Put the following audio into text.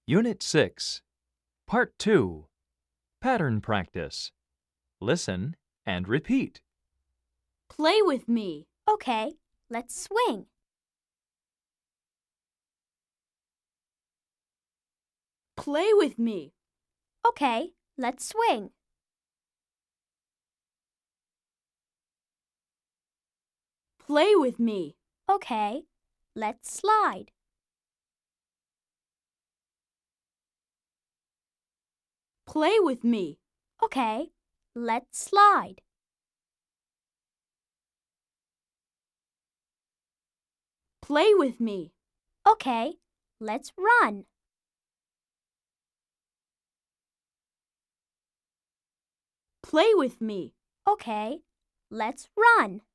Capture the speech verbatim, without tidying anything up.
Unit six, Part two, Pattern Practice. Listen and repeat. Play with me. Okay, let's swing. Play with me. Okay, let's swing. Play with me. Okay, let's slide. Play with me. Okay, let's slide. Play with me. Okay, let's run. Play with me. Okay, let's run.